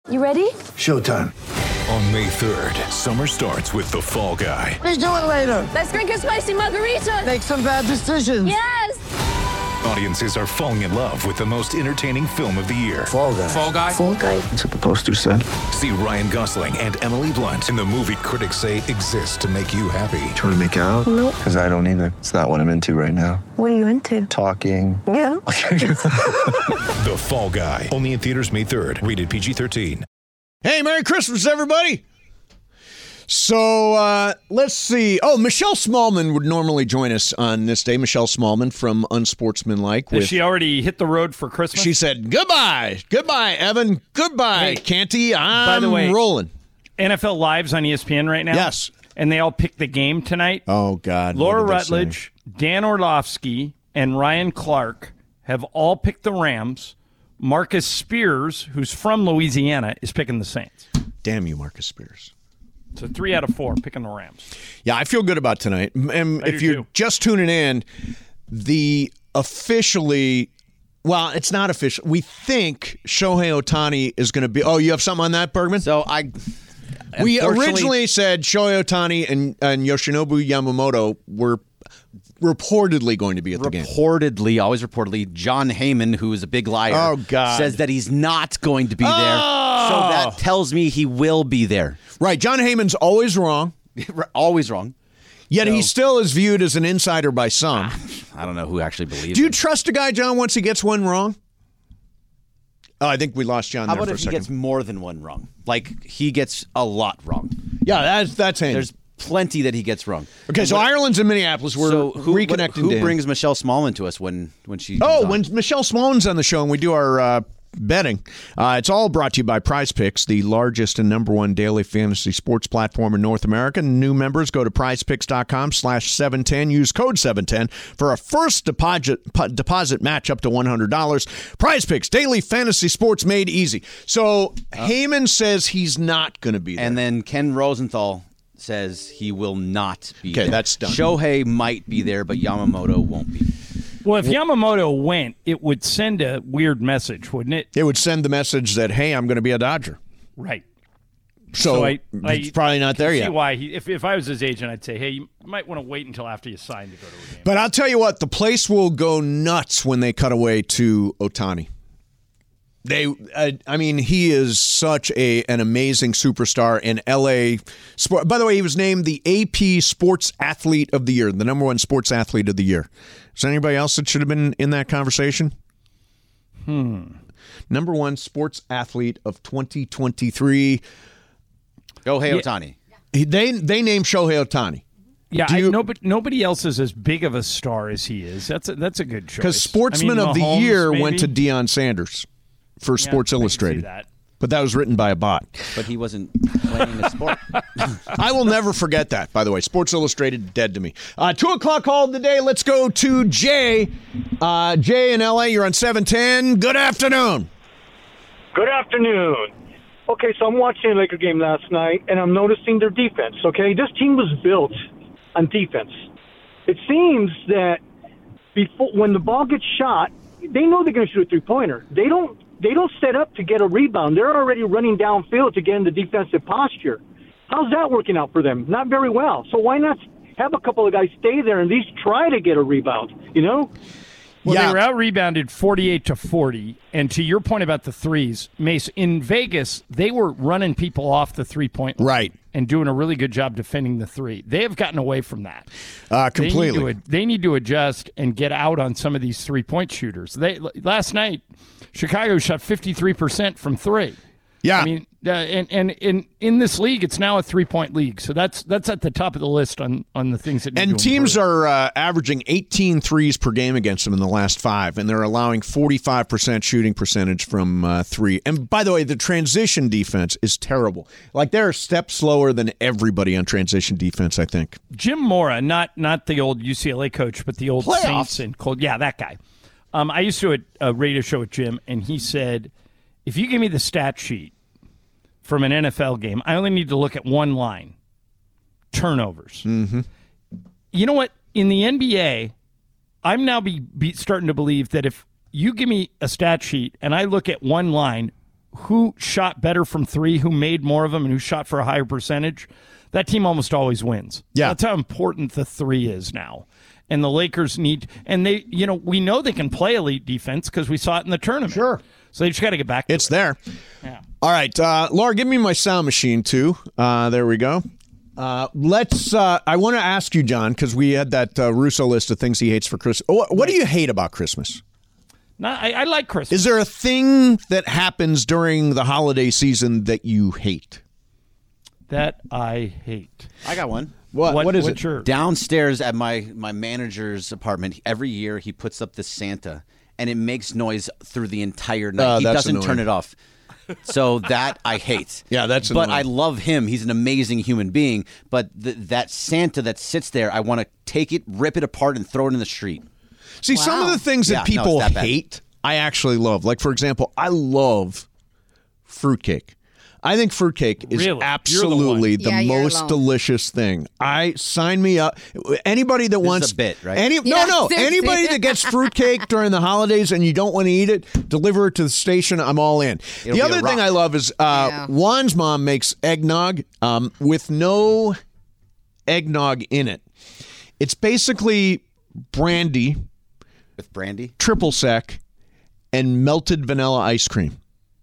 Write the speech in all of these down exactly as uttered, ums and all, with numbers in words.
You ready? Showtime. On May third, summer starts with The Fall Guy. Let's do it later. Let's drink a spicy margarita. Make some bad decisions. Yes. Audiences are falling in love with the most entertaining film of the year. Fall Guy. Fall Guy? Fall Guy. That's what the poster said. See Ryan Gosling and Emily Blunt in the movie critics say exists to make you happy. Trying to make it out? Nope. Because I don't either. It's not what I'm into right now. What are you into? Talking. Yeah. The Fall Guy. Only in theaters May third. Rated P G thirteen. Hey, Merry Christmas, everybody. So, uh, let's see. Oh, Michelle Smallman would normally join us on this day. Michelle Smallman from Unsportsmanlike. Has with, she already hit the road for Christmas? She said, goodbye. Goodbye, Evan. Goodbye, Hey, Canty. I'm by the way, rolling. N F L Live's on E S P N right now. Yes. And they all picked the game tonight. Oh, God. Laura what did they Rutledge, Dan Orlovsky, and Ryan Clark have all picked the Rams. Marcus Spears, who's from Louisiana, is picking the Saints. say? Damn you, Marcus Spears. So three out of four picking the Rams. Yeah, I feel good about tonight. And I if do you're too. just tuning in, the officially, well, it's not official. We think Shohei Ohtani is going to be. Oh, you have something on that, Bergman? So I. We unfortunately- originally said Shohei Ohtani and, and Yoshinobu Yamamoto were reportedly going to be at the game. Reportedly, always reportedly, John Heyman, who is a big liar, Oh, God. says that he's not going to be there. Oh. So that tells me he will be there. Right, John Heyman's always wrong, Always wrong. yet So- he still is viewed as an insider by some. I don't know who actually believes Do you it. trust a guy, John, once he gets one wrong? Oh, I think we lost John How there about for a if he second. gets more than one wrong? Like, he gets a lot wrong. Yeah, that's that's Heyman. There's plenty that he gets wrong. Okay, And so what- Ireland's in Minneapolis. We're so who, what- reconnecting who to him. brings Michelle Smallman to us when, when she Oh, comes on? when Michelle Smallman's on the show and we do our uh, betting, uh, it's all brought to you by Prize Picks, the largest and number one daily fantasy sports platform in North America. New members go to prizepicks.com slash 710. Use code seven ten for a first deposit deposit match up to one hundred dollars. Prize Picks, daily fantasy sports made easy. So Heyman says he's not going to be there. And then Ken Rosenthal says he will not be Okay, there. that's done. Shohei might be there, but Yamamoto won't be. Well, if Yamamoto went, it would send a weird message, wouldn't it? it would send the message that, hey, I'm going to be a Dodger. Right. So, So I- I it's probably not there See yet. why? He, if, if I was his agent, I'd say, hey, you might want to wait until after you sign to go to a game. But I'll tell you what, the place will go nuts when they cut away to Ohtani. They, uh, I mean, he is such a an amazing superstar in L A sport. By the way, he was named the A P Sports Athlete of the Year, the number one sports athlete of the year. Is there anybody else that should have been in that conversation? Hmm. Number one sports athlete of twenty twenty-three. Shohei Yeah. Ohtani. He- They they named Shohei Ohtani. Yeah, Do I, you- nobody, nobody else is as big of a star as he is. That's a, that's a good choice. Because Sportsman I mean, of the Mahomes, Year maybe? went to Deion Sanders for Yeah, Sports I can see Illustrated. that. But that was written by a bot. But he wasn't playing a sport. I will never forget that, by the way. Sports Illustrated, dead to me. Uh, two o'clock call of the day. Let's go to Jay. Uh, Jay in L A, you're on seven ten. Good afternoon. Good afternoon. Okay, so I'm watching a Laker game last night, and I'm noticing their defense, okay? This team was built on defense. It seems that before when the ball gets shot, they know they're going to shoot a three-pointer. They don't they don't set up to get a rebound. They're already running downfield to get in the defensive posture. How's that working out for them? Not very well. So why not have a couple of guys stay there and at least try to get a rebound, you know? Well, Yeah. they were out rebounded forty-eight to forty. And to your point about the threes, Mace, in Vegas, they were running people off the three-point line Right. and doing a really good job defending the three. They have gotten away from that. Uh, They need, completely. to, they need to adjust and get out on some of these three-point shooters. They Last night, Chicago shot fifty-three percent from three. Yeah. I mean, uh, and, and in in this league, it's now a three-point league. So that's that's at the top of the list on, on the things that need And to teams improve. are uh, averaging eighteen threes per game against them in the last five, and they're allowing forty-five percent shooting percentage from uh, three. And by the way, the transition defense is terrible. Like, they're a step slower than everybody on transition defense, I think. Jim Mora, not not the old U C L A coach, but the old Playoffs. Saints and Cold. Yeah, that guy. Um, I used to do a, a radio show with Jim, and he said, if you give me the stat sheet from an N F L game, I only need to look at one line: turnovers. Mm-hmm. You know what? In the N B A, I'm now be, be starting to believe that if you give me a stat sheet and I look at one line, who shot better from three, who made more of them, and who shot for a higher percentage, that team almost always wins. Yeah. That's how important the three is now. And the Lakers need, and they, you know, we know they can play elite defense because we saw it in the tournament. Sure. So they just got to get back to It's it. there. Yeah. All right, uh, Laura, give me my sound machine, too. Uh, there we go. Uh, let's, uh, I want to ask you, John, because we had that uh, Russo list of things he hates for Christmas. What, what do you hate about Christmas? No, I, I like Christmas. Is there a thing that happens during the holiday season that you hate? That I hate. I got one. What, What- what is what's it? your- Downstairs at my, my manager's apartment, every year he puts up the Santa, and it makes noise through the entire night. Uh, he that's doesn't annoying. turn it off. So that I hate. Yeah, that's But annoying. I love him. He's an amazing human being. But th- that Santa that sits there, I want to take it, rip it apart, and throw it in the street. See, some of the things that Yeah, no, people it's that bad. hate, I actually love. Like, for example, I love fruitcake. I think fruitcake is Really? You're the absolutely one. the, Yeah, you're most alone. delicious thing. I sign me up. Anybody that This wants is a bit, right? Any, Yeah, no, no. seriously. Anybody that gets fruitcake during the holidays and you don't want to eat it, deliver it to the station. I'm all in. It'll the be a other thing rock. I love is uh, Yeah. Juan's mom makes eggnog um, with no eggnog in it. It's basically brandy, With brandy? triple sec, and melted vanilla ice cream.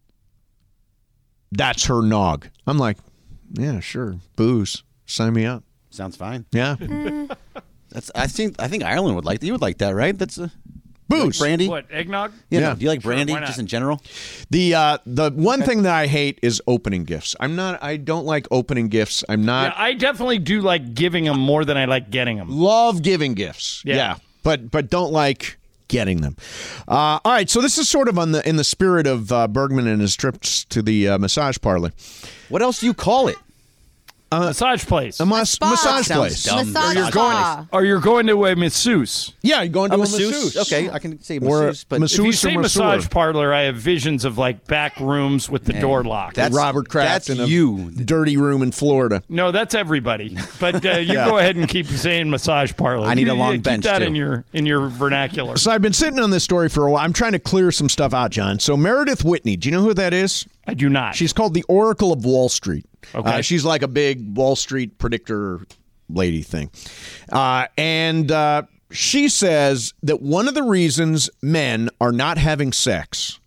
That's her nog. I'm like, yeah, sure. Booze. Sign me up. Sounds fine. Yeah. That's. I think. I think Ireland would like. You would like that, right? That's a Booze. like brandy. What, eggnog? Yeah. Yeah. no, do you like Sure, brandy why not? just in general? The uh, the one thing that I hate is opening gifts. I'm not. I don't like opening gifts. I'm Yeah, not. I definitely do like giving them more than I like getting them. Love giving gifts. Yeah. Yeah. But but don't like getting them. Uh, all right. So this is sort of on the in the spirit of uh, Bergman and his trips to the uh, massage parlor. What else do you call it? Massage place. A mas- spa. massage Sounds place. dumb. Massage You're spa. Or you're going to a masseuse. Yeah, you're going to A a masseuse. masseuse. Okay, I can say Or masseuse, but masseuse. If you Masseuse say or masseur. massage parlor, I have visions of like back rooms with the door locked. that's- Robert Kraft that's in a you. dirty room in Florida. No, that's everybody. But uh, you Yeah. go ahead and keep saying massage parlor. I need You- a long you keep bench, that too. in your in your vernacular. So I've been sitting on this story for a while. I'm trying to clear some stuff out, John. So Meredith Whitney, do you know who that is? I do not. She's called the Oracle of Wall Street. Okay. Uh, she's like a big Wall Street predictor lady thing. Uh, and uh, she says that one of the reasons men are not having sex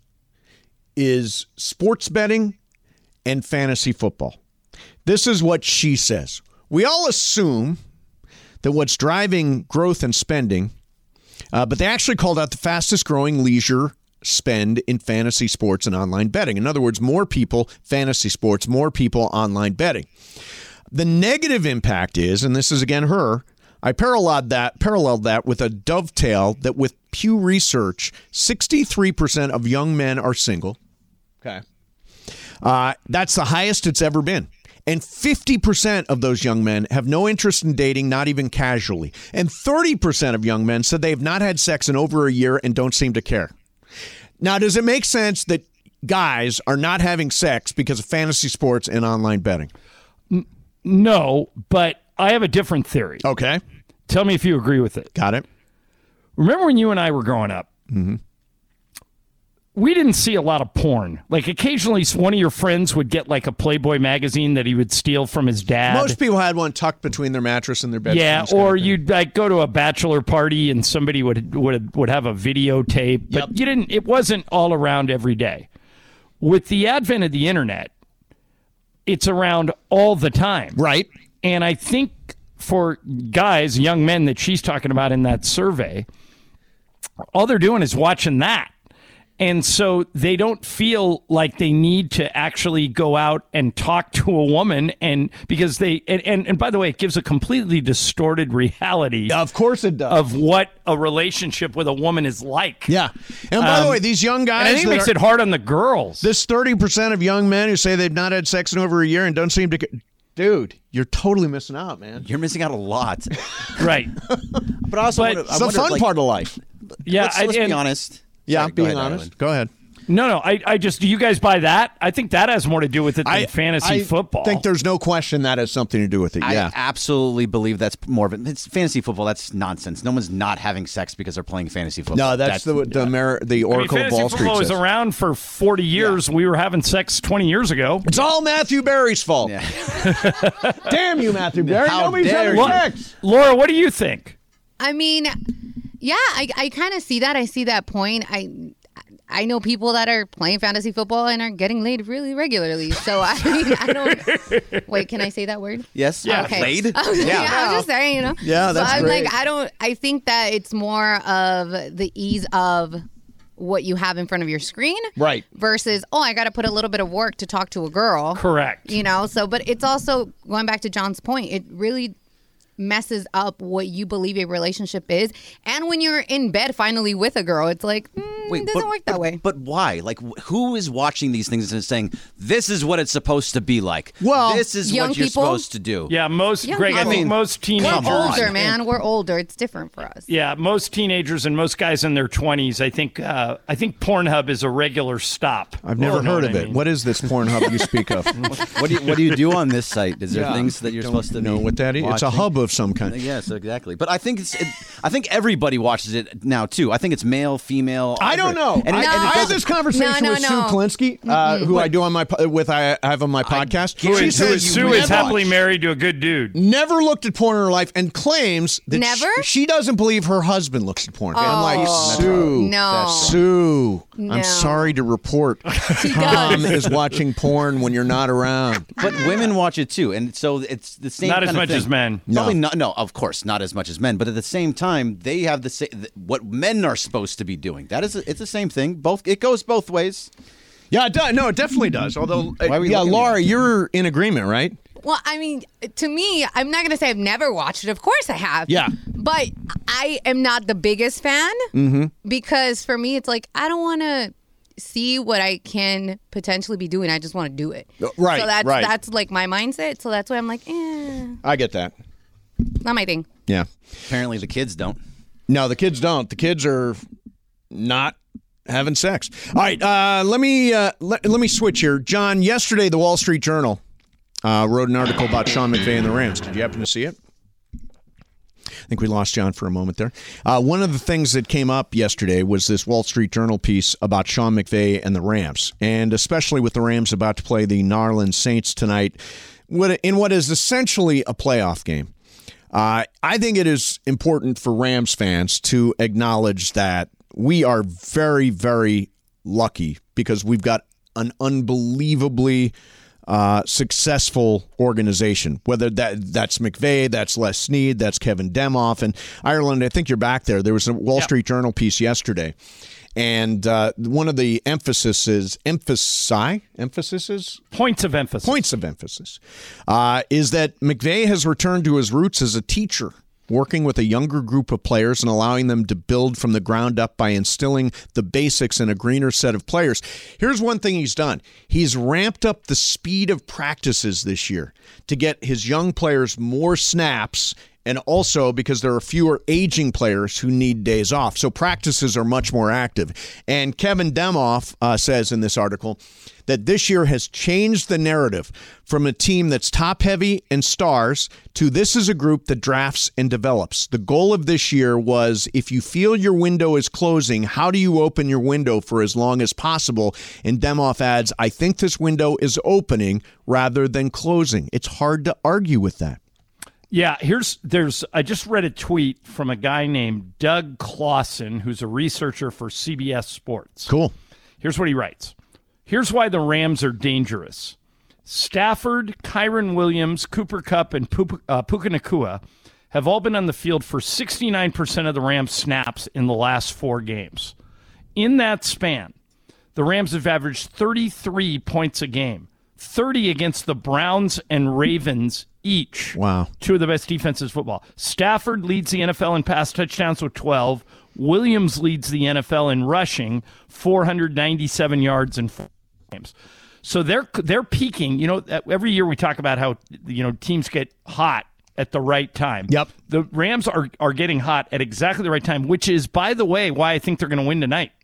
is sports betting and fantasy football. This is what she says. We all assume that what's driving growth and spending, uh, but they actually called out the fastest growing leisure spend in fantasy sports and online betting. In other words, more people fantasy sports, more people online betting. The negative impact is, and this is again her, I paralleled that paralleled that with a dovetail that with Pew Research, sixty-three percent of young men are single. Okay. Uh, that's the highest it's ever been. And fifty percent of those young men have no interest in dating, not even casually. And thirty percent of young men said they have not had sex in over a year and don't seem to care. Now, does it make sense that guys are not having sex because of fantasy sports and online betting? no, but I have a different theory. Okay. Tell me if you agree with it. Got it. Remember when you and I were growing up? Mm-hmm. We didn't see a lot of porn. Like occasionally one of your friends would get like a Playboy magazine that he would steal from his dad. Most people had one tucked between their mattress and their bed. Yeah, or you'd like go to a bachelor party and somebody would would would have a videotape, but Yep. you didn't. It wasn't all around every day. With the advent of the internet, it's around all the time, right? And I think for guys, young men that she's talking about in that survey, all they're doing is watching that. And so they don't feel like they need to actually go out and talk to a woman, and because they and, and, and by the way, it gives a completely distorted reality. Of course it does. Of what a relationship with a woman is like. Yeah. And by the Um, way, these young guys, And I think it that makes are- it hard on the girls. This thirty percent of young men who say they've not had sex in over a year and don't seem to. Dude, you're totally missing out, man. You're missing out a lot. Right. But I also But wonder, I It's the wonder, fun like, part of life. Yeah, let's, I- let's and- be honest. Yeah, Sorry, go being ahead, honest. Ireland. Go ahead. No, no. I, I just, do you guys buy that? I think that has more to do with it than I, fantasy I football. I think there's no question that has something to do with it. I Yeah. absolutely believe that's more of it. It's fantasy football. That's nonsense. No one's not having sex because they're playing fantasy football. No, that's, the the, Amer- the I mean, Oracle of fantasy Wall Street football was says. around for forty years. We were having sex twenty years ago. It's all Matthew Berry's fault. Yeah. Damn you, Matthew Berry. How Nobody's dare having you. sex. Laura, what do you think? I mean, yeah, I, I kind of see that. I see that point. I I know people that are playing fantasy football and are getting laid really regularly. So I mean, I don't. Wait, can I say that word? Yes. Yeah. Okay. Laid? I was, yeah. I was just saying, you know. Yeah, that's so I'm great. like, I don't. I think that it's more of the ease of what you have in front of your screen, Right. versus, oh, I got to put a little bit of work to talk to a girl. Correct. You know, so, but it's also, going back to John's point, it really messes up what you believe a relationship is. And when you're in bed finally with a girl, it's like, mm, it doesn't but, work that but, way. But why? Like, wh- who is watching these things and saying, this is what it's supposed to be like? Well, this is young what you're people? supposed to do. Yeah, most, Young Greg, I people. think most teenagers. We're older, on. man. We're older. It's different for us. Yeah, most teenagers and most guys in their twenties, I think uh, I think Pornhub is a regular stop. I've never You know heard what of I it. mean? What is this Pornhub you speak of? What do you, what do you do on this site? Is there Yeah. things that you're Don't supposed to know be what that is? It's a watching? hub of some kind. Yes, exactly. But I think it's. It, I think everybody watches it now too. I think it's male, female. I don't know. And it- I, and it I had doesn't- this conversation No, no, with no. Sue Klinsky, uh, who I do on my po- with I have on my podcast. Who she is, who says is you Sue is never- happily married to a good dude. never looked at porn in her life and claims that Never? She, she doesn't believe her husband looks at porn. I'm like, Oh, Sue, no. Sue, No. I'm sorry to report, He Tom does. is watching porn when you're not around. But women watch it too, and so it's the same. Not as kind of much thing. as men. Probably not. No, of course, not as much as men. But at the same time, they have the same what men are supposed to be doing. That is, it's the same thing. Both it goes both ways. Yeah, it does. No, it definitely does. Although, uh, Why are we yeah, looking at Laura, me? you're in agreement, right? Well, I mean, to me, I'm not going to say I've never watched it. Of course I have. Yeah. But I am not the biggest fan Mm-hmm. because for me, it's like, I don't want to see what I can potentially be doing. I just want to do it. Right, So that's, right. that's like my mindset. So that's why I'm like, eh, I get that. not my thing. Yeah. Apparently, the kids don't. No, the kids don't. The kids are not having sex. All right, uh, let me uh, let, let me switch here. John, yesterday the Wall Street Journal uh, wrote an article about Sean McVay and the Rams. Did you happen to see it? I think we lost John for a moment there. Uh, one of the things that came up yesterday was this Wall Street Journal piece about Sean McVay and the Rams, and especially with the Rams about to play the New Orleans Saints tonight what- in what is essentially a playoff game. Uh, I think it is important for Rams fans to acknowledge that we are very, very lucky because we've got an unbelievably uh, successful organization. Whether that that's McVay, that's Les Snead, that's Kevin Demoff. And Ireland, I think you're back there. There was a Wall Yep. Street Journal piece yesterday. And uh, one of the emphasis is, emphasi, emphasis Points of emphasis. points of emphasis uh, is that McVay has returned to his roots as a teacher, working with a younger group of players and allowing them to build from the ground up by instilling the basics in a greener set of players. Here's one thing he's done. He's ramped up the speed of practices this year to get his young players more snaps, and also because there are fewer aging players who need days off. So practices are much more active. And Kevin Demoff uh, says in this article that this year has changed the narrative from a team that's top-heavy and stars to this is a group that drafts and develops. The goal of this year was if you feel your window is closing, how do you open your window for as long as possible? And Demoff adds, I think this window is opening rather than closing. It's hard to argue with that. Yeah, here's there's I just read a tweet from a guy named Doug Clawson, who's a researcher for C B S Sports. Cool. Here's what he writes. Here's why the Rams are dangerous. Stafford, Kyron Williams, Cooper Kupp, and Puka, uh, Puka Nacua have all been on the field for sixty-nine percent of the Rams' snaps in the last four games. In that span, the Rams have averaged thirty-three points a game, thirty against the Browns and Ravens each. Wow. Two of the best defenses in football. Stafford leads the N F L in pass touchdowns with twelve. Williams leads the N F L in rushing, four hundred ninety-seven yards in four games. So they're they're peaking. You know, every year we talk about how, you know, teams get hot at the right time. Yep. The Rams are are getting hot at exactly the right time, which is, by the way, why I think they're going to win tonight.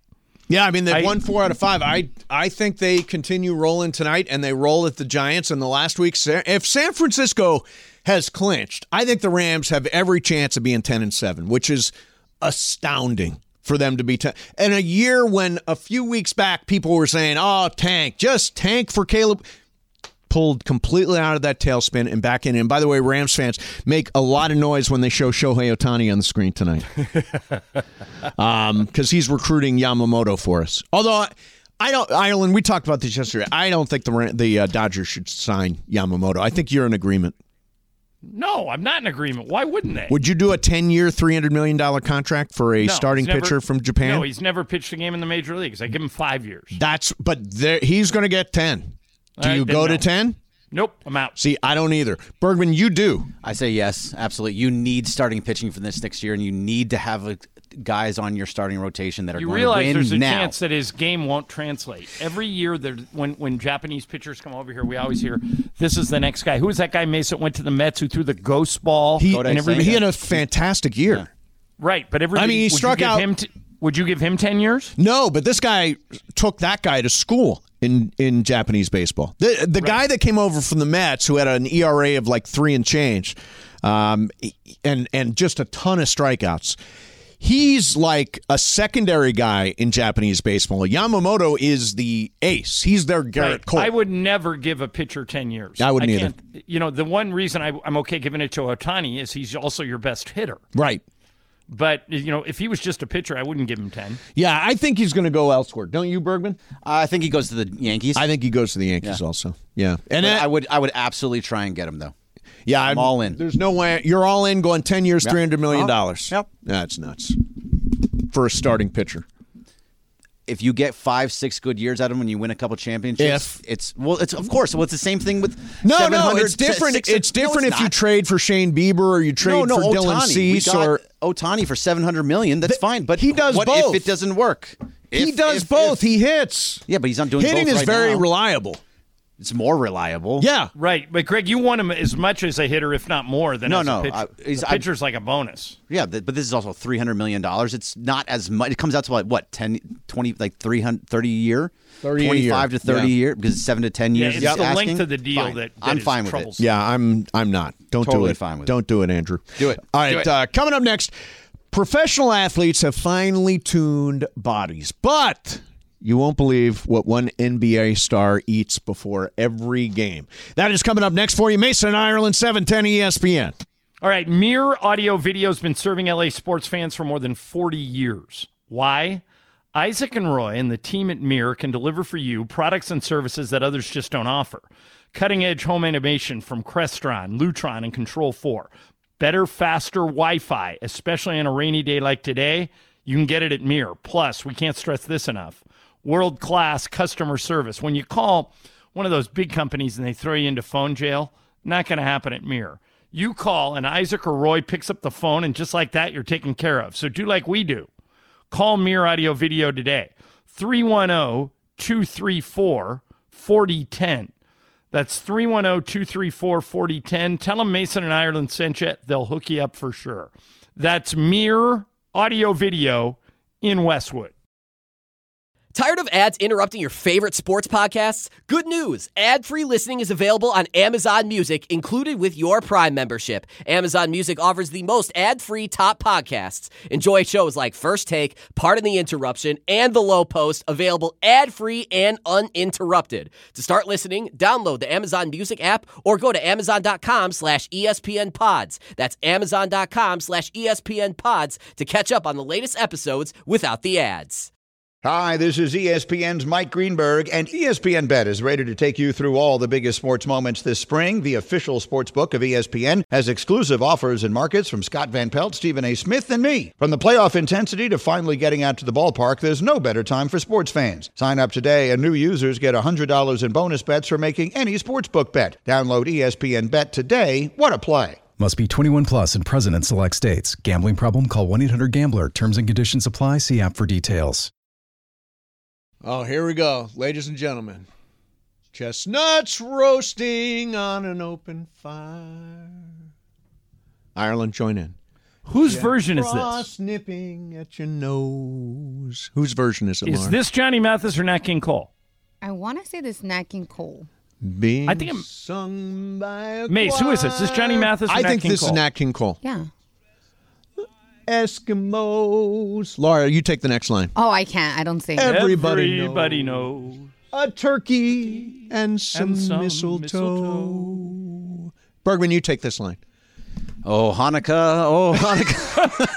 Yeah, I mean, they've I- won four out of five. I I think they continue rolling tonight, and they roll at the Giants in the last week. If San Francisco has clinched, I think the Rams have every chance of being ten and seven, which is astounding for them to be ten. In a year when a few weeks back people were saying, oh, tank, just tank for Caleb. Pulled completely out of that tailspin and back in. And by the way, Rams fans make a lot of noise when they show Shohei Ohtani on the screen tonight. Um, because he's recruiting Yamamoto for us. Although, I don't, Ireland, we talked about this yesterday. I don't think the the uh, Dodgers should sign Yamamoto. I think you're in agreement. No, I'm not in agreement. Why wouldn't they? Would you do a ten-year, three hundred million dollars contract for a No, starting he's never- pitcher from Japan? No, he's never pitched a game in the major leagues. I give him five years. That's, but there, he's going to get ten. Do All right, you then go to no. ten? Nope, I'm out. See, I don't either. Bergman, you do. I say yes, absolutely. You need starting pitching for this next year, and you need to have a, guys on your starting rotation that are You going realize to win there's a now. chance that his game won't translate. Every year, there, when when Japanese pitchers come over here, we always hear, this is the next guy. Who was that guy, Mason, went to the Mets who threw the ghost ball? He, Kodai and every, Senga. he had a fantastic year. Yeah. Right, but everybody, I mean, he would struck you give out- Him t- would you give him ten years? No, but this guy took that guy to school in, in Japanese baseball. The the guy that came over from the Mets, who had an E R A of like three and change, um, and and just a ton of strikeouts. He's like a secondary guy in Japanese baseball. Yamamoto is the ace. He's their Garrett Right. Cole. I would never give a pitcher ten years. I wouldn't can't- You know, the one reason I, I'm okay giving it to Ohtani is he's also your best hitter. Right. But, you know, if he was just a pitcher, I wouldn't give him ten. Yeah, I think he's going to go elsewhere. Don't you, Bergman? I think he goes to the Yankees. I think he goes to the Yankees Yeah. also. Yeah. But And I would I would absolutely try and get him, though. Yeah, I'm all in. There's no way. You're all in going ten years, Yep. three hundred million dollars. Yep. That's nuts for a starting pitcher. If you get five, six good years out of him and you win a couple championships, If. it's well, it's of course. Well, it's the same thing with No, seven no, hundred, it's different. six- it's no, different if you not. trade for Shane Bieber or you trade no, no, for Dylan Ohtani. We Cease got or Ohtani for seven hundred million. That's fine, but he does what both. if it doesn't work? he If- does if- both. if- He hits. yeah, but he's not doing Hitting both is right very now. reliable. It's more reliable. Yeah. Right. But, Greg, you want him as much as a hitter, if not more, than No, as no, a pitcher. I- he's- a I- pitcher's like a bonus. Yeah, th- but this is also three hundred million dollars. It's not as much. It comes out to like what, ten, twenty, like three hundred, thirty a year? thirty a year. twenty-five to thirty Yeah. a year because it's seven to ten Yeah, years. it's he's the asking. length of the deal Fine. that, that I'm is fine with it. troublesome. Yeah, I'm I'm not. Don't Totally do it. fine with it. Don't do it, Andrew. Do it. All Do right, it. uh, coming up next, professional athletes have finely tuned bodies, but you won't believe what one N B A star eats before every game. That is coming up next for you. Mason, Ireland, seven ten E S P N. All right, Mirror Audio Video has been serving L A sports fans for more than forty years. Why? Isaac and Roy and the team at Mirror can deliver for you products and services that others just don't offer. Cutting-edge home innovation from Crestron, Lutron, and Control four. Better, faster Wi-Fi, especially on a rainy day like today. You can get it at Mirror. Plus, we can't stress this enough, world-class customer service. When you call one of those big companies and they throw you into phone jail, not going to happen at Mirror. You call and Isaac or Roy picks up the phone, and just like that, you're taken care of. So do like we do. Call Mirror Audio Video today, three one zero, two three four, four zero one zero. That's three one zero, two three four, four zero one zero. Tell them Mason and Ireland sent you. They'll hook you up for sure. That's Mirror Audio Video in Westwood. Tired of ads interrupting your favorite sports podcasts? Good news! Ad-free listening is available on Amazon Music, included with your Prime membership. Amazon Music offers the most ad-free top podcasts. Enjoy shows like First Take, Pardon the Interruption, and The Low Post, available ad-free and uninterrupted. To start listening, download the Amazon Music app or go to amazon.com slash ESPN pods. That's amazon.com slash ESPN pods to catch up on the latest episodes without the ads. Hi, this is E S P N's Mike Greenberg, and E S P N Bet is ready to take you through all the biggest sports moments this spring. The official sports book of E S P N has exclusive offers and markets from Scott Van Pelt, Stephen A. Smith, and me. From the playoff intensity to finally getting out to the ballpark, there's no better time for sports fans. Sign up today, and new users get one hundred dollars in bonus bets for making any sportsbook bet. Download E S P N Bet today. What a play. Must be twenty-one plus and present in select states. Gambling problem? Call one eight hundred gambler. Terms and conditions apply. See app for details. Oh, here we go, ladies and gentlemen. Chestnuts roasting on an open fire. Ireland, join in. Whose version is this? Frost nipping at your nose. Whose version is it, Is Laura? this Johnny Mathis or Nat King Cole? I want to say this Nat King Cole. Being I think I'm- sung by a Mace, who is this? Is this Johnny Mathis or I Nat think King this Cole? is Nat King Cole. Yeah. Eskimos. Laura, you take the next line. Oh, I can't. I don't sing. Everybody, Everybody knows. knows. A turkey and some, And some mistletoe. mistletoe. Bergman, you take this line. Oh, Hanukkah. Oh, Hanukkah.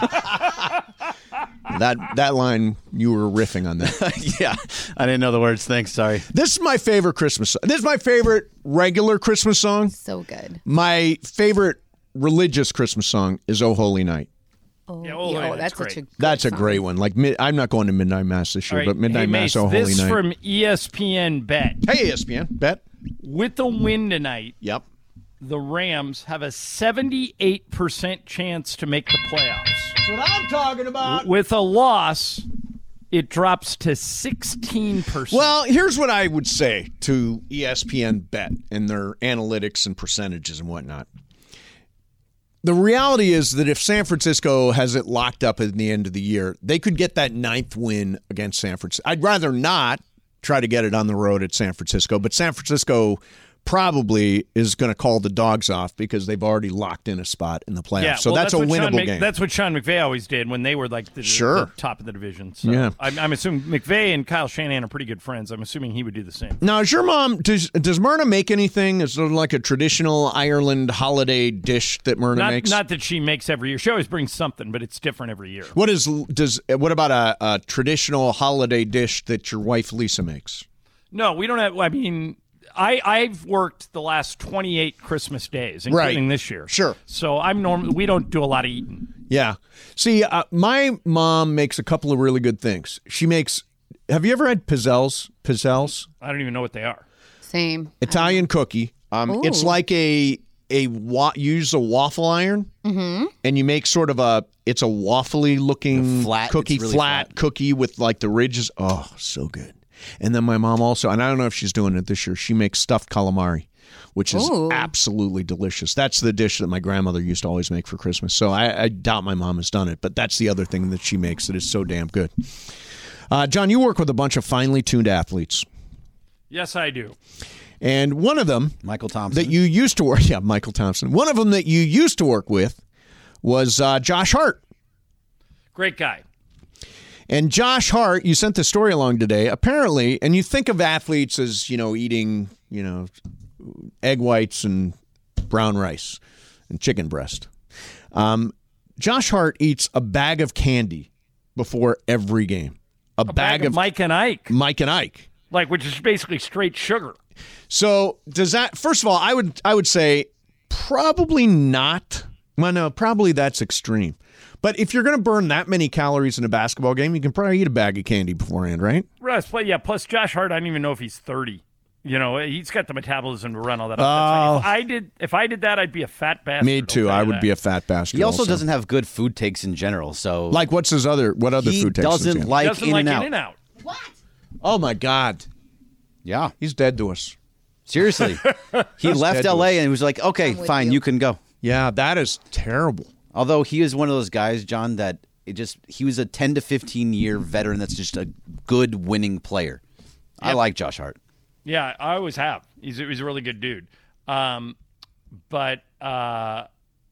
That that line, you were riffing on that. Yeah, I didn't know the words. Thanks. Sorry. This is my favorite Christmas song. This is my favorite regular Christmas song. So good. My favorite religious Christmas song is "Oh Holy Night." Oh, Yeah, oh, yeah, yeah, oh, that's that's such a good That's a song. great one. Like mid, I'm not going to Midnight Mass this All year, right. but Midnight hey, Mass, Mace, "Oh Holy this Night." from E S P N Bet. Hey, E S P N, bet. With the win tonight, Yep. the Rams have a seventy-eight percent chance to make the playoffs. That's what I'm talking about. With a loss, it drops to sixteen percent. Well, here's what I would say to E S P N Bet and their analytics and percentages and whatnot. The reality is that if San Francisco has it locked up at the end of the year, they could get that ninth win against San Francisco. I'd rather not try to get it on the road at San Francisco, but San Francisco probably is going to call the dogs off because they've already locked in a spot in the playoffs. yeah, so well, that's, a what Sean winnable Mc- game. That's what Sean McVay always did when they were like the, Sure. the top of the division. So Yeah. I'm, I'm assuming McVay and Kyle Shanahan are pretty good friends. I'm assuming he would do the same. Now, is your mom, does, does Myrna make anything? Is there like a traditional Ireland holiday dish that Myrna Not, makes? not that she makes every year. She always brings something, but it's different every year. What is does what about a, a traditional holiday dish that your wife Lisa makes? No, we don't have. I mean, I I've worked the last twenty-eight Christmas days, including Right. this year. Sure. So I'm normal. We don't do a lot of eating. Yeah. See, uh, my mom makes a couple of really good things. She makes. Have you ever had pizzelles? Pizzelles, I don't even know what they are. Same. Italian cookie. Um, Ooh. it's like a a wa- you use a waffle iron, Mm-hmm. and you make sort of a. It's a waffly looking flat- cookie, it's really flat, flat. cookie with like the ridges. Oh, so good. And then my mom also, and I don't know if she's doing it this year. She makes stuffed calamari, which is Ooh. absolutely delicious. That's the dish that my grandmother used to always make for Christmas. So I, I doubt my mom has done it, but that's the other thing that she makes that is so damn good. Uh, John, you work with a bunch of finely tuned athletes, Yes, I do. and one of them Michael Thompson. that you used to work, yeah, Michael Thompson. One of them that you used to work with was uh, Josh Hart. Great guy. And Josh Hart, you sent the story along today. Apparently, and you think of athletes as, you know, eating, you know, egg whites and brown rice and chicken breast. Um, Josh Hart eats a bag of candy before every game. A, A bag, of Mike and Ike, Mike and Ike. like which is basically straight sugar. So does that? First of all, I would I would say probably not. Well, no, probably that's extreme. But if you're going to burn that many calories in a basketball game, you can probably eat a bag of candy beforehand, right? Russ, play yeah. Plus, Josh Hart, I don't even know if he's thirty. You know, he's got the metabolism to run all that. Oh. Up. If I did, if I did that, I'd be a fat bastard. Me I'll too. tell I you would that. be a fat bastard. he also, doesn't have good food takes in general. So like what's his other what other he food takes? does he doesn't have? like doesn't in like and in out. and out. Oh my God, Yeah, he's dead to us. seriously. He left dead L A to us. and was like, "Okay, I'm with fine, you. you can go." Yeah, that is terrible. Although he is one of those guys, John, that it just he was a ten to fifteen year veteran. That's just a good winning player. I Yep. like Josh Hart. Yeah, I always have. He's a, he's a really good dude. Um, but uh,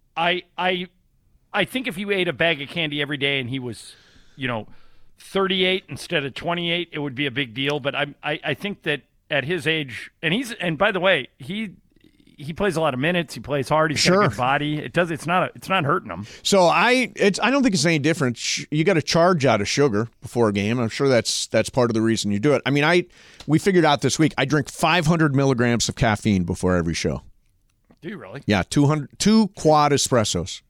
I I I think if you ate a bag of candy every day and he was, you know, thirty-eight instead of twenty-eight, it would be a big deal. But I I, I think that at his age, and he's and by the way, he he plays a lot of minutes. He plays hard. He's got Sure. a good body. It does. It's not. A, it's not hurting him. So I, it's I don't think it's any different. Sh- You got to charge out of sugar before a game. I'm sure that's that's part of the reason you do it. I mean, I we figured out this week I drink five hundred milligrams of caffeine before every show. Do you really? Yeah, two hundred two quad espressos,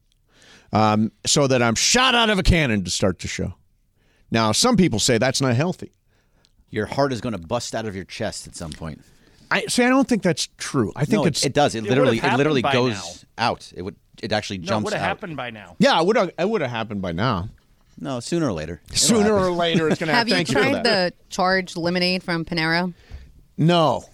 um, so that I'm shot out of a cannon to start the show. Now, some people say that's not healthy. Your heart is going to bust out of your chest at some point. I see. I don't think that's true. I think no, it's it, it does. It, It literally, would've it literally happened by goes out. It would. It actually No, it jumps would have out. happened by now. yeah. It would have it would have happened by now. No, sooner or later. It'll Sooner happen. or later, it's going to Have happen. you Thank you for tried that. the charged lemonade from Panera? No.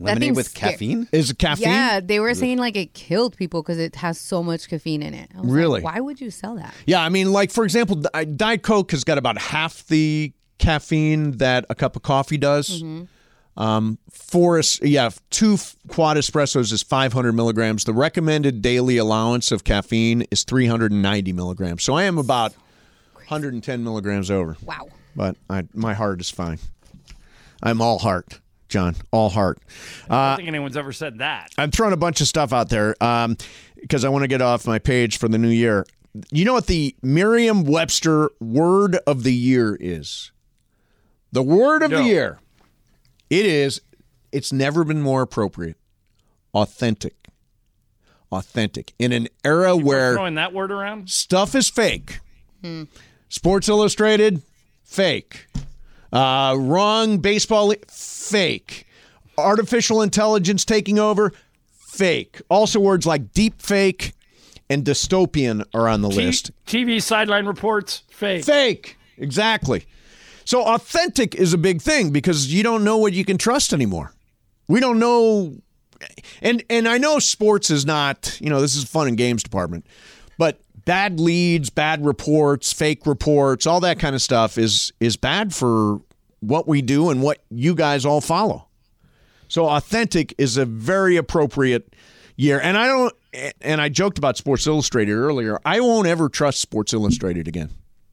Lemonade thing's with scary. caffeine? Is it caffeine? Yeah, they were saying like it killed people because it has so much caffeine in it. I was like, Really? why would you sell that? Yeah, I mean, like, for example, Di- Diet Coke has got about half the caffeine that a cup of coffee does. Mhm. Um, four, es- yeah, two f- quad espressos is five hundred milligrams. The recommended daily allowance of caffeine is three hundred ninety milligrams. So I am about one hundred ten milligrams over. Wow. But I, my heart is fine. I'm all heart, John, all heart. I Uh, don't think anyone's ever said that. I'm throwing a bunch of stuff out there um, because I want to get off my page for the new year. You know what the Merriam-Webster word of the year is? The word of No. the year. It is, it's never been more appropriate. Authentic. Authentic. In an era People are where throwing that word around? stuff is fake. Hmm. Sports Illustrated, fake. Uh, wrong baseball, li- fake. Artificial intelligence taking over, fake. Also, words like deep fake and dystopian are on the T- list. T V sideline reports, fake. Fake. Exactly. So authentic is a big thing because you don't know what you can trust anymore. We don't know. And and I know sports is not, you know, this is fun and games department, but bad leads, bad reports, fake reports, all that kind of stuff is is bad for what we do and what you guys all follow. So authentic is a very appropriate year. And I don't, and I joked about Sports Illustrated earlier. I won't ever trust Sports Illustrated again.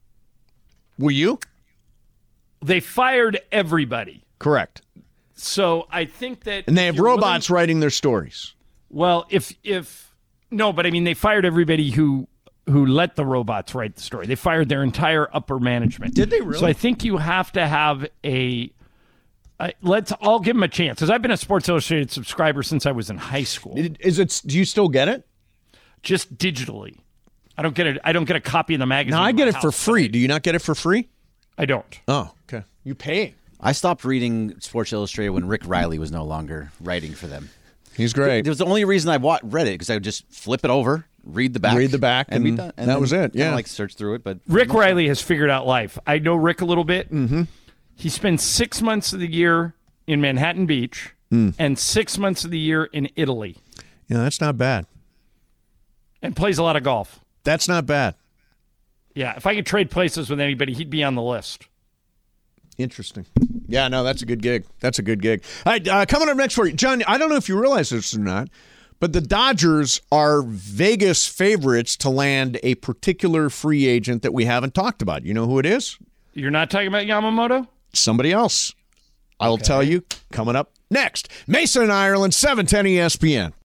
Will you? They fired everybody. Correct. So I think that And they if have you're robots willing- writing their stories. Well, if if no, but I mean they fired everybody who who let the robots write the story. They fired their entire upper management. Did they really? So I think you have to have a I let's all give them a chance because I've been a Sports Illustrated subscriber since I was in high school. Is it? Do you still get it? Just digitally. I don't get it. I don't get a copy of the magazine. Now I in get my it for house. free. Do you not get it for free? I don't. Oh, okay. You pay. I stopped reading Sports Illustrated when Rick Riley was no longer writing for them. He's great. It was the only reason I wa- read it because I would just flip it over, read the back, Read the back, and, be and done. that then was it, kinda, yeah. like search through it. But Rick Riley has figured out life. I know Rick a little bit. Mm-hmm. He spends six months of the year in Manhattan Beach Mm. and six months of the year in Italy Yeah, that's not bad. and plays a lot of golf. That's not bad. Yeah, if I could trade places with anybody, he'd be on the list. Interesting. Yeah, no, that's a good gig. That's a good gig. All right, uh, coming up next for you, John, I don't know if you realize this or not, but the Dodgers are Vegas favorites to land a particular free agent that we haven't talked about. You know who it is? You're not talking about Yamamoto? Somebody else. I'll tell you coming up next. Mason and Ireland, seven ten E S P N.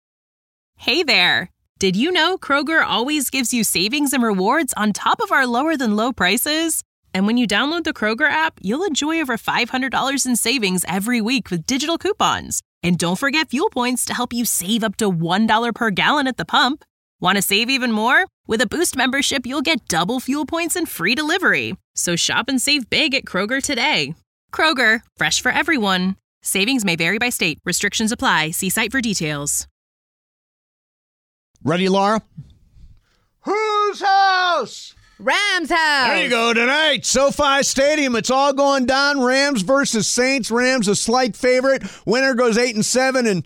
Hey there. Did you know Kroger always gives you savings and rewards on top of our lower than low prices? And when you download the Kroger app, you'll enjoy over five hundred dollars in savings every week with digital coupons. And don't forget fuel points to help you save up to one dollar per gallon at the pump. Want to save even more? With a Boost membership, you'll get double fuel points and free delivery. So shop and save big at Kroger today. Kroger, fresh for everyone. Savings may vary by state. Restrictions apply. See site for details. Ready, Laura? Whose house? Rams house. There you go. Tonight, SoFi Stadium. It's all going down. Rams versus Saints. Rams a slight favorite. Winner goes eight and seven and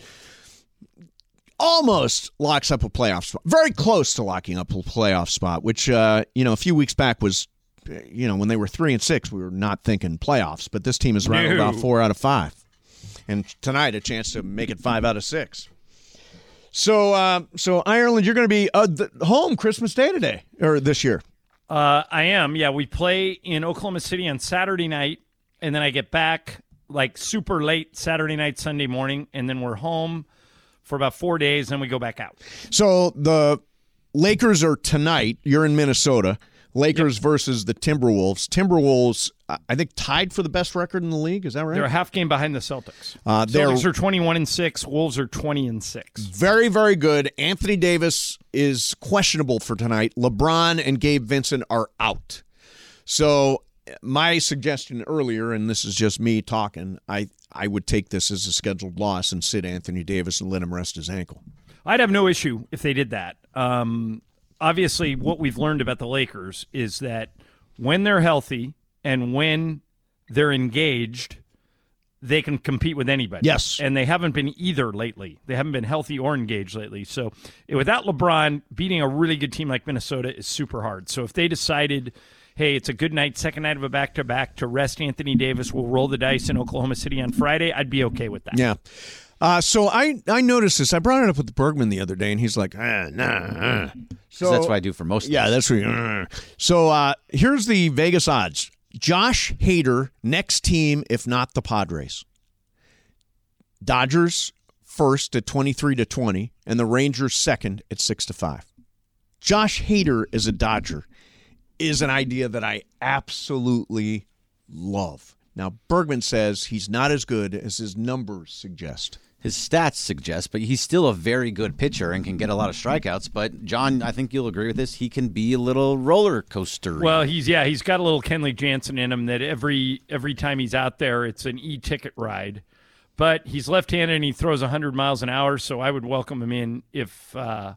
almost locks up a playoff spot. Very close to locking up a playoff spot, which uh, you know a few weeks back was, you know, when they were three and six, we were not thinking playoffs. But this team has rattled No. off four out of five, and tonight a chance to make it five out of six. So, uh, so Ireland, you're going to be uh, the, home Christmas Day today or this year. Uh, I am. Yeah, we play in Oklahoma City on Saturday night, and then I get back like super late Saturday night, Sunday morning, and then we're home for about four days, and we go back out. So the Lakers are tonight. You're in Minnesota. Lakers yep. versus the Timberwolves. Timberwolves, I think, tied for the best record in the league. Is that right? They're a half game behind the Celtics. Uh, Celtics are twenty-one and six. Wolves are twenty and six. Very, very good. Anthony Davis is questionable for tonight. LeBron and Gabe Vincent are out. So my suggestion earlier, and this is just me talking, I, I would take this as a scheduled loss and sit Anthony Davis and let him rest his ankle. I'd have no issue if they did that. Um, obviously, what we've learned about the Lakers is that when they're healthy and when they're engaged, they can compete with anybody. Yes. And they haven't been either lately. They haven't been healthy or engaged lately. So without LeBron, beating a really good team like Minnesota is super hard. So if they decided, hey, it's a good night, second night of a back-to-back, to rest Anthony Davis, we'll roll the dice in Oklahoma City on Friday, I'd be okay with that. Yeah. Uh, so I, I noticed this. I brought it up with Bergman the other day, and he's like, ah, nah. Uh. So that's what I do for most of Yeah, us. that's what uh. So uh, here's the Vegas odds. Josh Hader, next team, if not the Padres. Dodgers first at twenty-three to twenty, and the Rangers second at six to five. Josh Hader as a Dodger is an idea that I absolutely love. Now, Bergman says he's not as good as his numbers suggest. His stats suggest, but he's still a very good pitcher and can get a lot of strikeouts. But, John, I think you'll agree with this. He can be a little roller coaster. Well, he's yeah, he's got a little Kenley Jansen in him that every every time he's out there, it's an e-ticket ride. But he's left-handed and he throws one hundred miles an hour, so I would welcome him in if uh,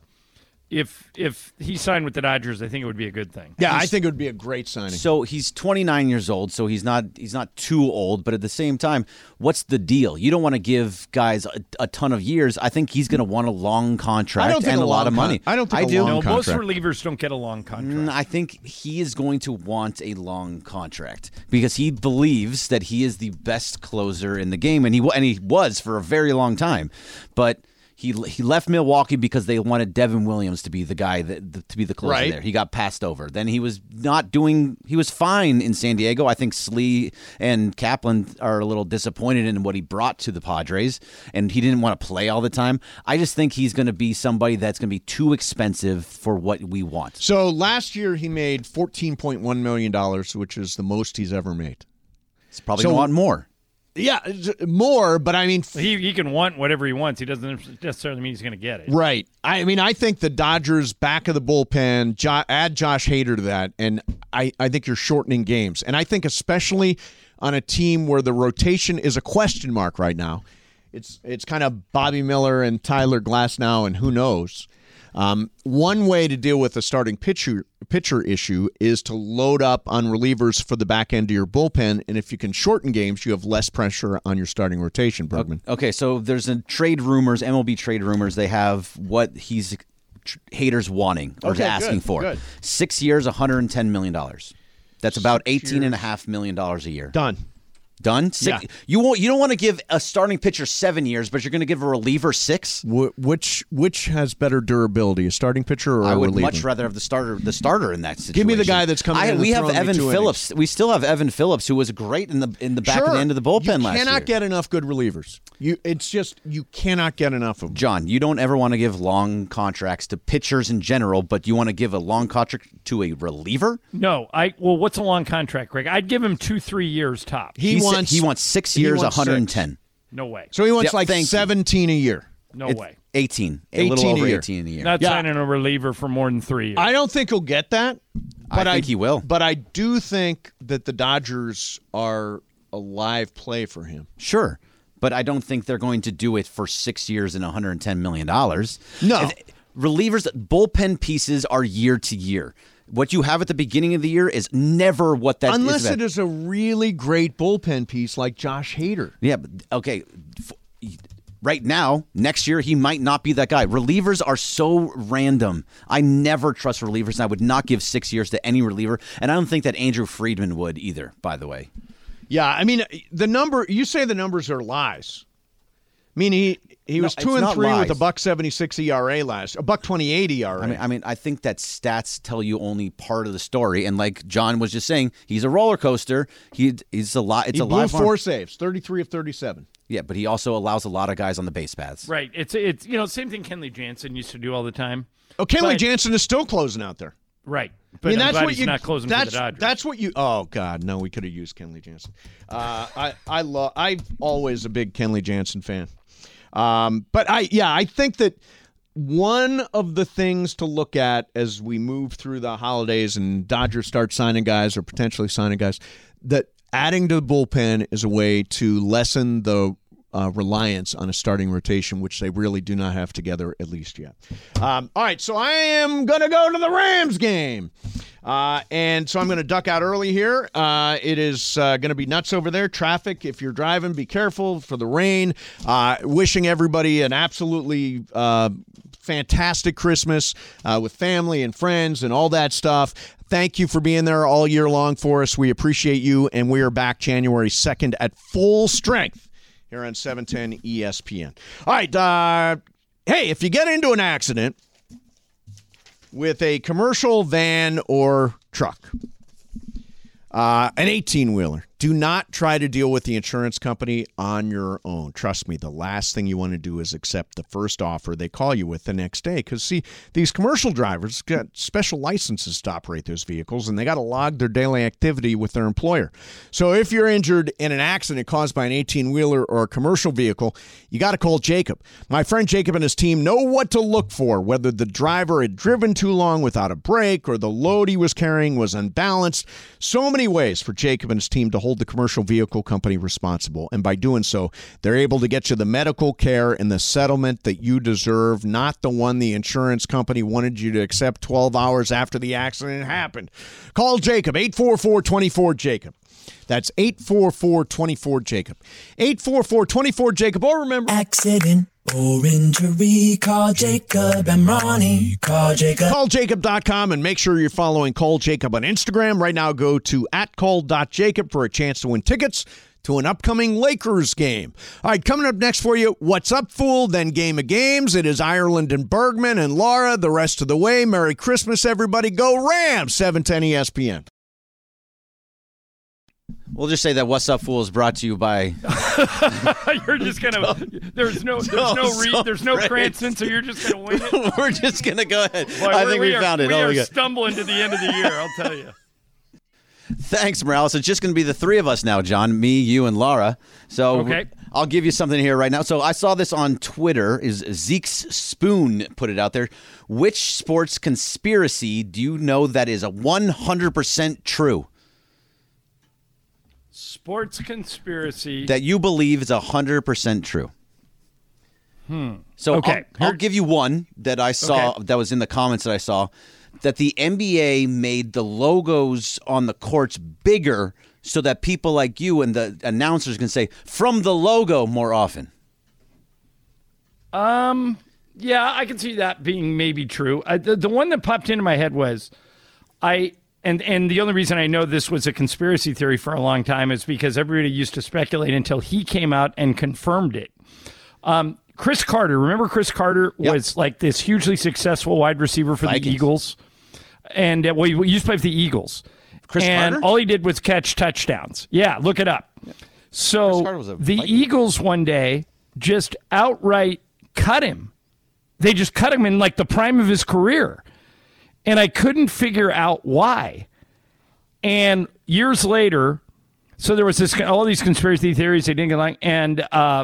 if if he signed with the Dodgers. I think it would be a good thing. Yeah, He's- I think it would be a great signing. So he's twenty-nine years old, so he's not he's not too old. But at the same time, what's the deal? You don't want to give guys a, a ton of years. I think he's going to want a long contract I don't think and a a, lot long of money. con- I don't think I a do. long No, most contract. relievers don't get a long contract. Mm, I think he is going to want a long contract because he believes that he is the best closer in the game, and he wa- and he was for a very long time. But he he left Milwaukee because they wanted Devin Williams to be the guy that the, to be the closer Right. there. He got passed over. Then he was not doing. He was fine in San Diego. I think Slee and Kaplan are a little disappointed in what he brought to the Padres, and he didn't want to play all the time. I just think he's going to be somebody that's going to be too expensive for what we want. So last year he made fourteen point one million dollars, which is the most he's ever made. He's probably So- going to want more. Yeah, more, but I mean, He he can want whatever he wants. He doesn't necessarily mean he's going to get it. right. I mean, I think the Dodgers back of the bullpen, jo- add Josh Hader to that, and I, I think you're shortening games. And I think especially on a team where the rotation is a question mark right now, it's it's kind of Bobby Miller and Tyler Glasnow and who knows. Um, one way to deal with the starting pitcher pitcher issue is to load up on relievers for the back end of your bullpen, and if you can shorten games, you have less pressure on your starting rotation, Bergman. Okay, so there's a trade rumors, M L B trade rumors. They have what he's Hader's wanting or Okay, asking good, for. good. Six years, one hundred ten million dollars. That's about eighteen and a half million dollars a year. Done. Done? Six, Yeah. You won't. You don't want to give a starting pitcher seven years, but you're going to give a reliever six. Wh- which which has better durability, a starting pitcher or I a would reliever? much rather have the starter. The starter in that situation. Give me the guy that's coming I, in and We have throwing me Evan two Phillips. We still have Evan Phillips, who was great in the in the back Sure. of the end of the bullpen you last year. cannot get enough good relievers. You, it's just you cannot get enough of them. John, you don't ever want to give long contracts to pitchers in general, but you want to give a long contract to a reliever? No, I well, what's a long contract, Greg? I'd give him two, three years top. He He, sa- wants he wants six he years, wants one hundred ten. six. No way. So he wants Yeah, like thank you. seventeen a year. No It's way. eighteen. A eighteen little a over year. eighteen a year. Not Yeah. signing a reliever for more than three years. I don't think he'll get that, but I think he will. But I do think that the Dodgers are a live play for him. Sure, but I don't think they're going to do it for six years and one hundred ten million dollars. No. Relievers, bullpen pieces are year to year. What you have at the beginning of the year is never what that is. Unless about. it is a really great bullpen piece like Josh Hader. Yeah, but, okay. F- Right now, next year, he might not be that guy. Relievers are so random. I never trust relievers, and I would not give six years to any reliever. And I don't think that Andrew Friedman would either, by the way. Yeah, I mean the number. You say the numbers are lies. I mean he he No, was two it's and not three with lies. a buck seventy six E R A last, a buck twenty eight E R A. I mean, I mean, I think that stats tell you only part of the story. And like John was just saying, he's a roller coaster. He he's a lot. It's he a blew live four arm. saves, thirty three of thirty seven. Yeah, but he also allows a lot of guys on the base paths. Right. It's it's you know same thing Kenley Jansen used to do all the time. Oh, Kenley But- Jansen is still closing out there. Right. But I mean, I'm that's glad what he's you. not closing that's for the Dodgers. that's what you. Oh God, no, we could have used Kenley Jansen. Uh, I I love. I'm always a big Kenley Jansen fan. Um, but I yeah, I think that one of the things to look at as we move through the holidays and Dodgers start signing guys or potentially signing guys, that adding to the bullpen is a way to lessen the uh, reliance on a starting rotation, which they really do not have together, at least yet. Um, all right, so I am going to go to the Rams game. Uh, and so I'm going to duck out early here. Uh, it is uh, going to be nuts over there. Traffic, if you're driving, be careful for the rain. Uh, wishing everybody an absolutely uh, fantastic Christmas uh, with family and friends and all that stuff. Thank you for being there all year long for us. We appreciate you, and we are back January second at full strength here on seven ten E S P N. All right. Uh, hey, if you get into an accident with a commercial van or truck, uh, an eighteen-wheeler, do not try to deal with the insurance company on your own. Trust me, the last thing you want to do is accept the first offer they call you with the next day. Because, see, these commercial drivers got special licenses to operate those vehicles, and they got to log their daily activity with their employer. So if you're injured in an accident caused by an eighteen-wheeler or a commercial vehicle, you got to call Jacob. My friend Jacob and his team know what to look for, whether the driver had driven too long without a brake or the load he was carrying was unbalanced. So many ways for Jacob and his team to hold the commercial vehicle company responsible. And by doing so, they're able to get you the medical care and the settlement that you deserve, not the one the insurance company wanted you to accept twelve hours after the accident happened. Call Jacob, eight four four, two four, Jacob. That's eight four four, two four, Jacob. eight four four, two four, Jacob. Or remember, accident or injury, call Jacob and Ronnie. Call Jacob. Call Jacob dot com and make sure you're following Call Jacob on Instagram. Right now, go to at call dot jacob for a chance to win tickets to an upcoming Lakers game. All right, coming up next for you, What's Up, Fool? Then Game of Games. It is Ireland and Bergman and Laura the rest of the way. Merry Christmas, everybody. Go Rams, seven ten E S P N. We'll just say that What's Up, Fool is brought to you by... You're just going to... There's no there's no, no re, there's no Cranston, so you're just going to wing it? We're just going to go ahead. Boy, I think we, we are, found it. We oh, are we stumbling to the end of the year, I'll tell you. Thanks, Morales. It's just going to be the three of us now, John. Me, you, and Laura. So okay. I'll give you something here right now. So I saw this on Twitter. Is Zeke's Spoon put it out there. Which sports conspiracy do you know that is a one hundred percent true? Sports conspiracy. That you believe is one hundred percent true. Hmm. So okay. I'll, I'll give you one that I saw Okay. that was in the comments that I saw. That the N B A made the logos on the courts bigger so that people like you and the announcers can say, from the logo more often. Um. Yeah, I can see that being maybe true. I, the, the one that popped into my head was, I and and the only reason I know this was a conspiracy theory for a long time is because everybody used to speculate until he came out and confirmed it. Um, Chris Carter, remember Chris Carter Yep. was like this hugely successful wide receiver for Vikings. the Eagles, and uh, well, he used to play for the Eagles. Chris and Carter? all he did was catch touchdowns. Yeah, look it up. So Carter was a the Viking. Eagles one day just outright cut him. They just cut him in like the prime of his career. And I couldn't figure out why. And years later, so there was this all these conspiracy theories they didn't get like, and uh,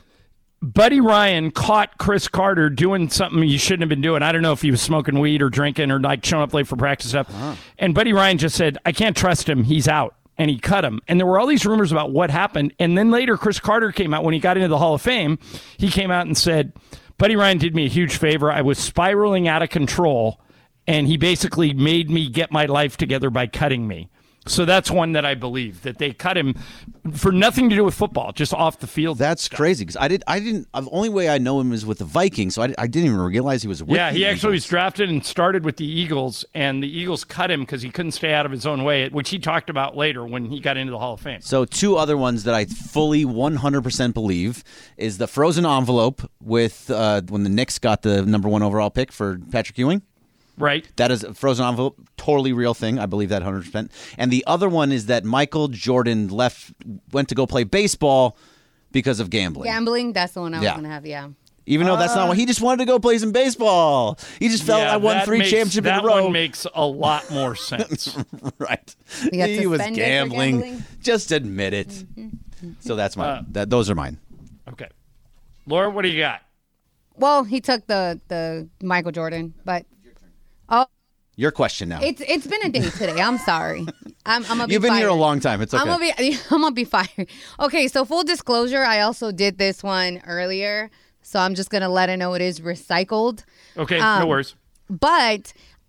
Buddy Ryan caught Chris Carter doing something he shouldn't have been doing. I don't know if he was smoking weed or drinking or like showing up late for practice stuff. Uh-huh. And Buddy Ryan just said, I can't trust him. He's out. And he cut him. And there were all these rumors about what happened. And then later, Chris Carter came out when he got into the Hall of Fame. He came out and said, Buddy Ryan did me a huge favor. I was spiraling out of control. And he basically made me get my life together by cutting me. So that's one that I believe, that they cut him for nothing to do with football, just off the field. That's stuff. Crazy because I did. I didn't. The only way I know him is with the Vikings, so I, I didn't even realize he was with. Yeah, the he actually Eagles. was drafted and started with the Eagles, and the Eagles cut him because he couldn't stay out of his own way, which he talked about later when he got into the Hall of Fame. So two other ones that I fully one hundred percent believe is the frozen envelope with uh, when the Knicks got the number one overall pick for Patrick Ewing. Right. That is a frozen envelope, totally real thing. I believe that one hundred percent. And the other one is that Michael Jordan left, went to go play baseball because of gambling. Gambling, that's the one I was Yeah. going to have, yeah. Even though that's not what he just wanted to go play some baseball. He just felt Yeah, I won that three makes- championships in that a row. one makes a lot more sense. Right. He got He was suspended for gambling. gambling. Just admit it. Mm-hmm. So that's my. Uh, that those are mine. Okay. Laura, what do you got? Well, he took the, the Michael Jordan, but oh, Your question now. it's it's been a day today. I'm sorry. I'm, I'm gonna be You've been fired. here a long time. It's okay. I'm gonna be I'm gonna be fired. Okay, so full disclosure, I also did this one earlier, so I'm just gonna let her know it is recycled. Okay, Um, no worries. But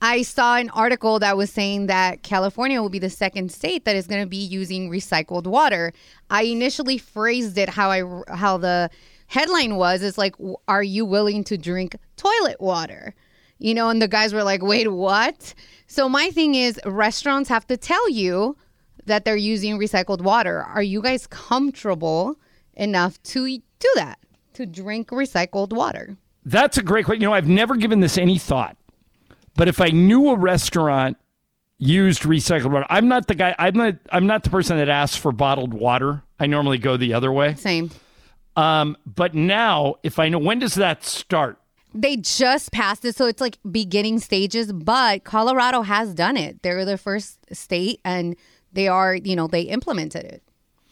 I saw an article that was saying that California will be the second state that is going to be using recycled water. I initially phrased it how I how the headline was. It's like, are you willing to drink toilet water? You know, and the guys were like, wait, what? So my thing is, restaurants have to tell you that they're using recycled water. Are you guys comfortable enough to do that, to drink recycled water? That's a great question. You know, I've never given this any thought. But if I knew a restaurant used recycled water, I'm not the guy. I'm not. I'm not the person that asks for bottled water. I normally go the other way. Same. Um, but now, if I know, when does that start? They just passed it, so it's like beginning stages. But Colorado has done it. They're the first state, and they are. You know, they implemented it.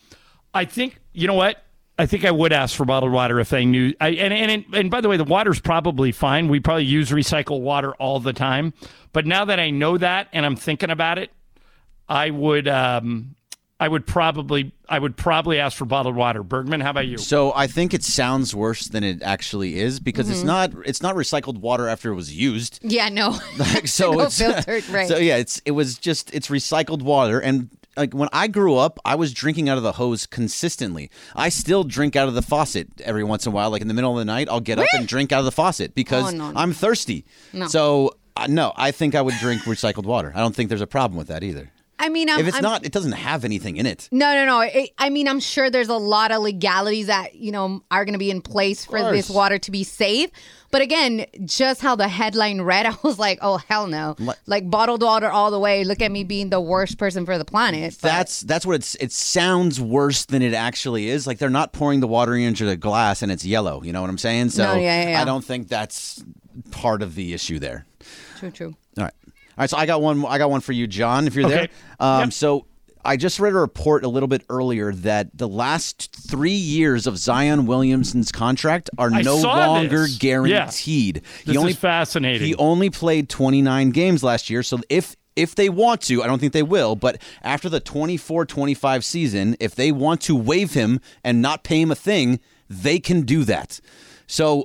I think. You know what? I think I would ask for bottled water if I knew. I, and, and and by the way, the water's probably fine. We probably use recycled water all the time. But now that I know that and I'm thinking about it, I would um, I would probably I would probably ask for bottled water. Bergman, how about you? So I think it sounds worse than it actually is because Mm-hmm. it's not it's not recycled water after it was used. Yeah, no. Like, so No it's filtered, right. So yeah, it's it was just it's recycled water. And like when I grew up, I was drinking out of the hose consistently. I still drink out of the faucet every once in a while. Like in the middle of the night, I'll get up and drink out of the faucet because Oh, no, no. I'm thirsty. No. So uh, no, I think I would drink recycled water. I don't think there's a problem with that either. I mean, I'm, if it's I'm, not, it doesn't have anything in it. No, no, no. It, I mean, I'm sure there's a lot of legalities that, you know, are going to be in place for this course. water to be safe. But again, just how the headline read, I was like, oh, hell no. Like- Like bottled water all the way. Look at me being the worst person for the planet. But That's that's what it's. It sounds worse than it actually is. Like they're not pouring the water into the glass and it's yellow. You know what I'm saying? So No, yeah, yeah, yeah. I don't think that's part of the issue there. True, true. All right, all right. So I got one. I got one for you, John. If you're Okay. there. Um, Yep. So I just read a report a little bit earlier that the last three years of Zion Williamson's contract are I no saw longer this. guaranteed. This is fascinating. He only played twenty-nine games last year. So if if they want to, I don't think they will, but after the twenty-four twenty-five season, if they want to waive him and not pay him a thing, they can do that. So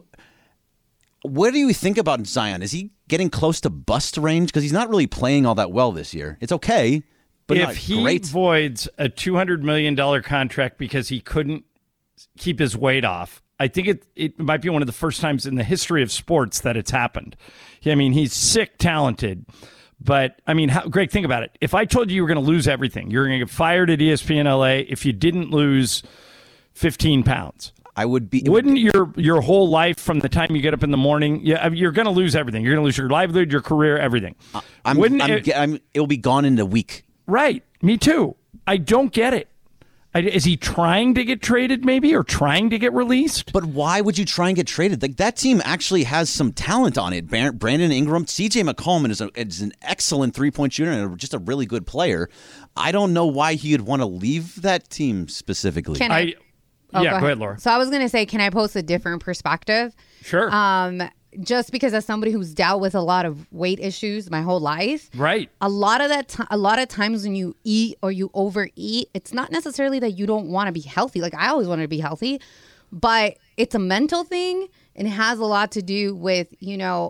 what do you think about Zion? Is he getting close to bust range? Because he's not really playing all that well this year. It's okay, but if not he great. voids a two hundred million dollars contract because he couldn't keep his weight off, I think it, it might be one of the first times in the history of sports that it's happened. I mean, he's sick talented, but I mean, how, Greg, think about it. If I told you you were going to lose everything, you're going to get fired at E S P N L A if you didn't lose fifteen pounds. I would be. Wouldn't your your whole life from the time you get up in the morning, yeah, I mean, you're going to lose everything. You're going to lose your livelihood, your career, everything. I'm, Wouldn't I'm, it- I'm, it'll be gone in a week. Right. Me too. I don't get it. I, is he trying to get traded maybe or trying to get released? But why would you try and get traded? Like that team actually has some talent on it. Bar- Brandon Ingram, C J McCollum is, a, is an excellent three-point shooter and just a really good player. I don't know why he'd want to leave that team specifically. Can I? I Oh, yeah, go ahead, Laura. So I was going to say, can I post a different perspective? Sure. Um, just because as somebody who's dealt with a lot of weight issues my whole life, Right. a lot of that, t- a lot of times when you eat or you overeat, it's not necessarily that you don't want to be healthy. Like I always wanted to be healthy, but it's a mental thing and it has a lot to do with, you know,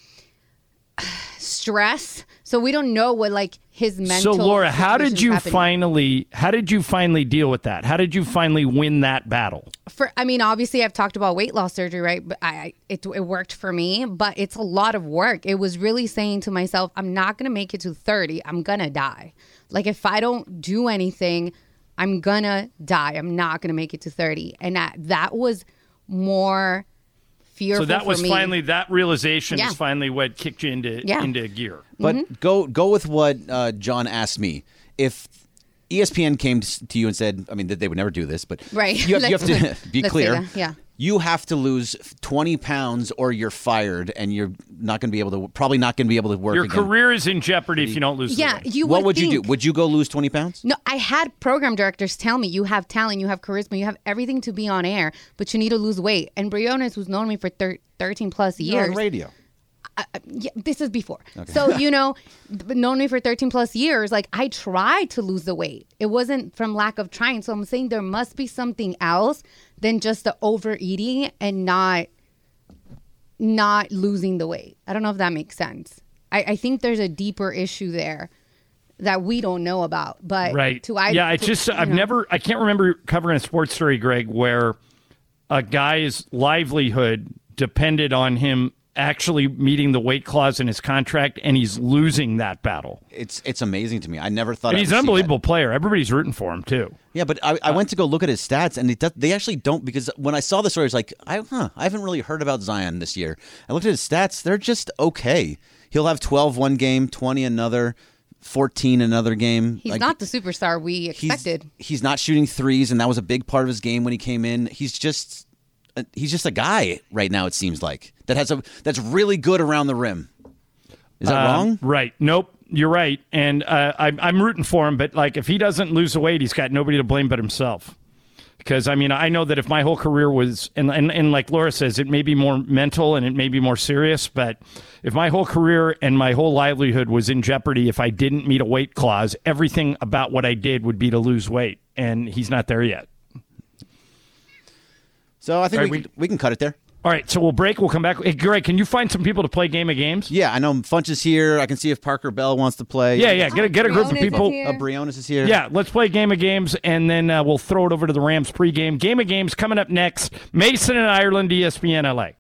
stress. So we don't know what like his mental. So Laura, how did situation's you happening. finally how did you finally deal with that? How did you finally win that battle? For, I mean, obviously, I've talked about weight loss surgery, right? But I, I it, it worked for me, but it's a lot of work. It was really saying to myself, I'm not going to make it to thirty. I'm going to die. Like, if I don't do anything, I'm going to die. I'm not going to make it to thirty. And that, that was more fearful So that was for me. finally that realization Yeah. is finally what kicked you into Yeah. into gear. But Mm-hmm. go go with what uh, John asked me. If E S P N came to you and said, I mean, they would never do this, but Right. you have, you have Let's- to be let's say clear. that, yeah. You have to lose twenty pounds or you're fired and you're not going to be able to, probably not going to be able to work Your again. career is in jeopardy if you don't lose the Yeah, weight. you what would would you think. do? Would you go lose twenty pounds? No, I had program directors tell me you have talent, you have charisma, you have everything to be on air, but you need to lose weight. And Briones, who's known me for thir- thirteen plus You're years. on radio. Uh, yeah, this is before. So, you know, but known me for thirteen plus years, like I tried to lose the weight. It wasn't from lack of trying. So I'm saying there must be something else than just the overeating and not not losing the weight. I don't know if that makes sense. I, I think there's a deeper issue there that we don't know about. But right. to I, yeah, it's to, just, I've know. never, I can't remember covering a sports story, Greg, where a guy's livelihood depended on him actually meeting the weight clause in his contract, and he's losing that battle. It's it's amazing to me. I never thought And I he's would an see that. unbelievable player. Everybody's rooting for him, too. Yeah, but I, I went to go look at his stats, and it does, they actually don't, because when I saw the story, I was like, I, huh, I haven't really heard about Zion this year. I looked at his stats. They're just okay. He'll have twelve one game, twenty another, fourteen another game. He's Like, not the superstar we expected. He's, he's not shooting threes, and that was a big part of his game when he came in. He's just a, he's just a guy right now, it seems like, that has a that's really good around the rim. Is that Um, wrong? Right. Nope. You're right. And uh, I'm, I'm rooting for him, but like if he doesn't lose the weight, he's got nobody to blame but himself. Because, I mean, I know that if my whole career was, and, and, and like Laura says, it may be more mental and it may be more serious, but if my whole career and my whole livelihood was in jeopardy if I didn't meet a weight clause, everything about what I did would be to lose weight. And he's not there yet. So I think Right, we, we- can, we can cut it there. All right, so we'll break. We'll come back. Hey, Greg, can you find some people to play Game of Games? Yeah, I know Funch is here. I can see if Parker Bell wants to play. Yeah, yeah. Get a, get a group of Briones is people. here. Uh, Briones is here. Yeah, let's play Game of Games, and then uh, we'll throw it over to the Rams pregame. Game of Games coming up next. Mason and Ireland, E S P N L A.